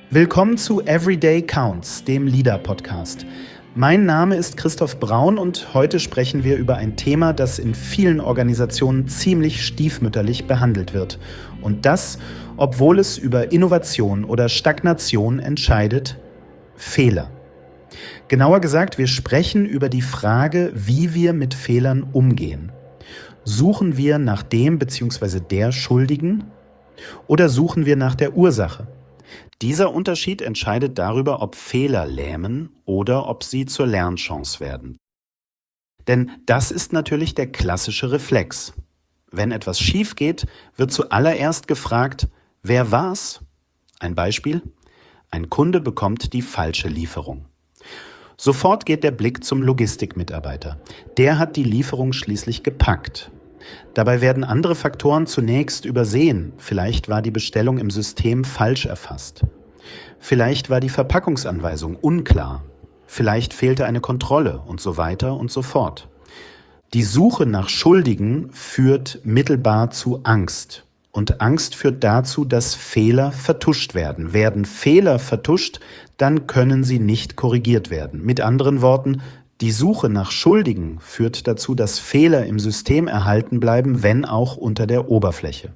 Willkommen zu Everyday Counts, dem LEADER-Podcast. Mein Name ist Christoph Braun und heute sprechen wir über ein Thema, das in vielen Organisationen ziemlich stiefmütterlich behandelt wird. Und das, obwohl es über Innovation oder Stagnation entscheidet: Fehler. Genauer gesagt, wir sprechen über die Frage, wie wir mit Fehlern umgehen. Suchen wir nach dem bzw. der Schuldigen oder suchen wir nach der Ursache? Dieser Unterschied entscheidet darüber, ob Fehler lähmen oder ob sie zur Lernchance werden. Denn das ist natürlich der klassische Reflex. Wenn etwas schief geht, wird zuallererst gefragt: Wer war's? Ein Beispiel: Ein Kunde bekommt die falsche Lieferung. Sofort geht der Blick zum Logistikmitarbeiter. Der hat die Lieferung schließlich gepackt. Dabei werden andere Faktoren zunächst übersehen. Vielleicht war die Bestellung im System falsch erfasst. Vielleicht war die Verpackungsanweisung unklar. Vielleicht fehlte eine Kontrolle und so weiter und so fort. Die Suche nach Schuldigen führt mittelbar zu Angst. Und Angst führt dazu, dass Fehler vertuscht werden. Werden Fehler vertuscht, dann können sie nicht korrigiert werden. Mit anderen Worten, die Suche nach Schuldigen führt dazu, dass Fehler im System erhalten bleiben, wenn auch unter der Oberfläche.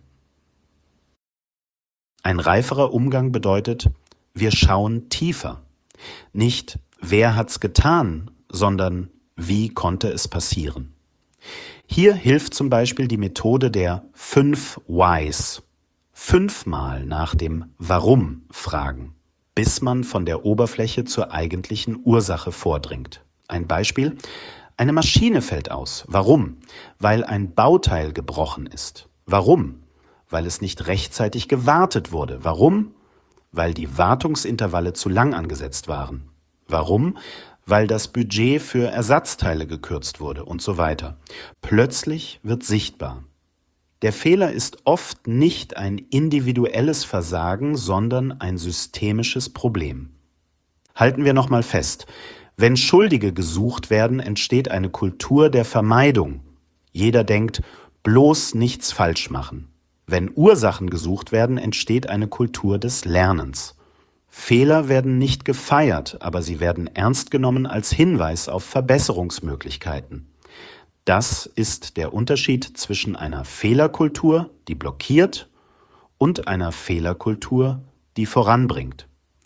Ein reiferer Umgang bedeutet: Wir schauen tiefer. Nicht wer hat's getan, sondern wie konnte es passieren. Hier hilft zum Beispiel die Methode der 5 Whys. 5-mal nach dem Warum fragen, bis man von der Oberfläche zur eigentlichen Ursache vordringt. Ein Beispiel: Eine Maschine fällt aus. Warum? Weil ein Bauteil gebrochen ist. Warum? Weil es nicht rechtzeitig gewartet wurde. Warum? Weil die Wartungsintervalle zu lang angesetzt waren. Warum? Weil das Budget für Ersatzteile gekürzt wurde und so weiter. Plötzlich wird sichtbar: Der Fehler ist oft nicht ein individuelles Versagen, sondern ein systemisches Problem. Halten wir nochmal fest: Wenn Schuldige gesucht werden, entsteht eine Kultur der Vermeidung. Jeder denkt, bloß nichts falsch machen. Wenn Ursachen gesucht werden, entsteht eine Kultur des Lernens. Fehler werden nicht gefeiert, aber sie werden ernst genommen als Hinweis auf Verbesserungsmöglichkeiten. Das ist der Unterschied zwischen einer Fehlerkultur, die blockiert, und einer Fehlerkultur, die voranbringt.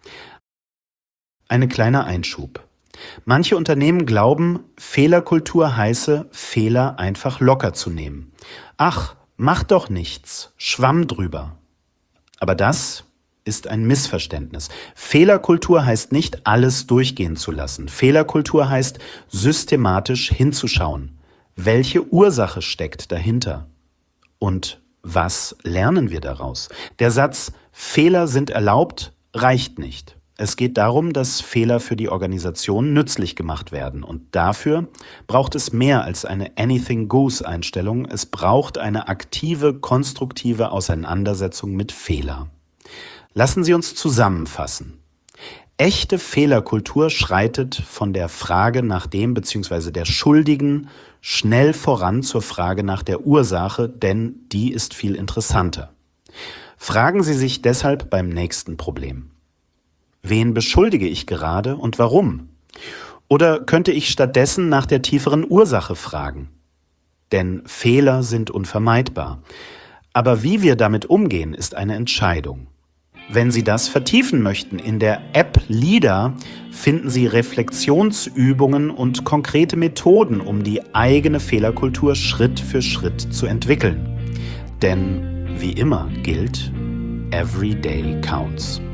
Ein kleiner Einschub. Manche Unternehmen glauben, Fehlerkultur heiße, Fehler einfach locker zu nehmen. Ach, mach doch nichts, Schwamm drüber. Aber das ist ein Missverständnis. Fehlerkultur heißt nicht, alles durchgehen zu lassen. Fehlerkultur heißt, systematisch hinzuschauen. Welche Ursache steckt dahinter? Und was lernen wir daraus? Der Satz "Fehler sind erlaubt" reicht nicht. Es geht darum, dass Fehler für die Organisation nützlich gemacht werden. Und dafür braucht es mehr als eine Anything-Goes-Einstellung. Es braucht eine aktive, konstruktive Auseinandersetzung mit Fehler. Lassen Sie uns zusammenfassen. Echte Fehlerkultur schreitet von der Frage nach dem bzw. der Schuldigen schnell voran zur Frage nach der Ursache, denn die ist viel interessanter. Fragen Sie sich deshalb beim nächsten Problem: Wen beschuldige ich gerade und warum? Oder könnte ich stattdessen nach der tieferen Ursache fragen? Denn Fehler sind unvermeidbar. Aber wie wir damit umgehen, ist eine Entscheidung. Wenn Sie das vertiefen möchten, in der App LEADER finden Sie Reflexionsübungen und konkrete Methoden, um die eigene Fehlerkultur Schritt für Schritt zu entwickeln. Denn wie immer gilt: Every day counts.